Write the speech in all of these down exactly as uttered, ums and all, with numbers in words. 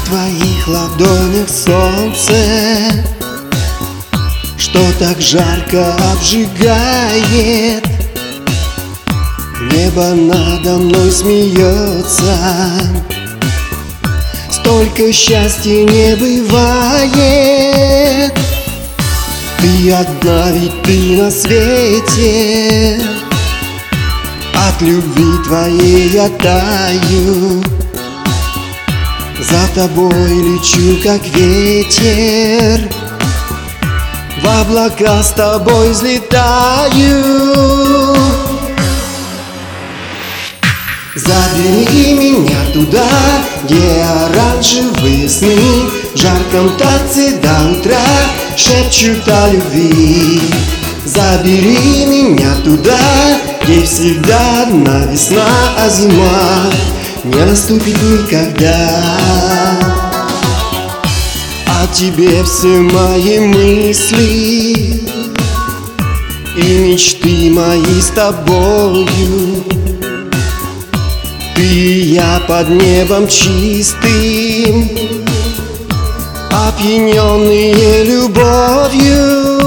твоих ладонях солнце, что так жарко обжигает. Небо надо мной смеется, столько счастья не бывает. Ты одна, ведь ты на свете, от любви твоей я таю. За тобой лечу, как ветер, в облака с тобой взлетаю. Забери меня туда, где оранжевые сны в жарком танце до утра шепчут о любви. Забери меня туда, где всегда одна весна, а зима не наступит никогда. О тебе все мои мысли и мечты мои с тобою. Ты и я под небом чистым, опьяненные любовью.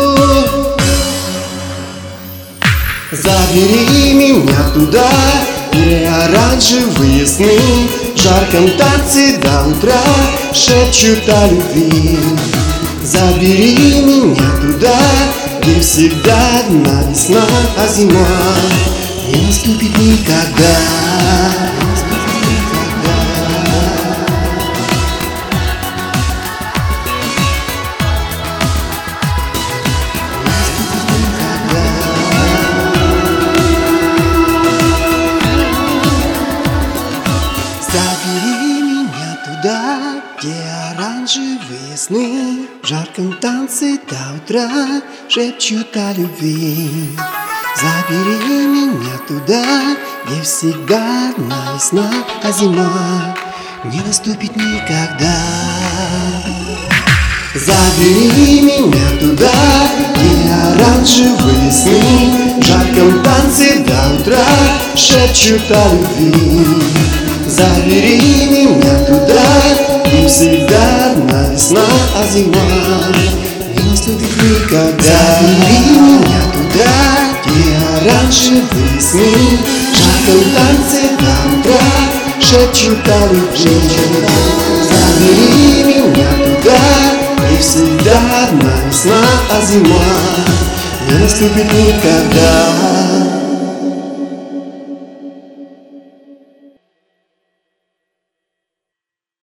Забери меня туда, где оранжевые сны в жарком танце до утра шепчут о любви. Забери меня туда, где всегда одна весна, а зима не наступит никогда. Забери меня туда, где оранжевые сны в жарком танце до утра шепчут о любви. Забери меня туда, где всегда одна весна, а зима не наступит никогда. Забери меня туда, где оранжевые сны в жарком танце до утра шепчут о любви. Забери меня туда, где всегда одна весна, а зима не наступит никогда. Забери меня туда, где оранжевые сны в жарком танце до утра шепчут о любви. Забери меня туда, где всегда одна весна, а зима не наступит никогда.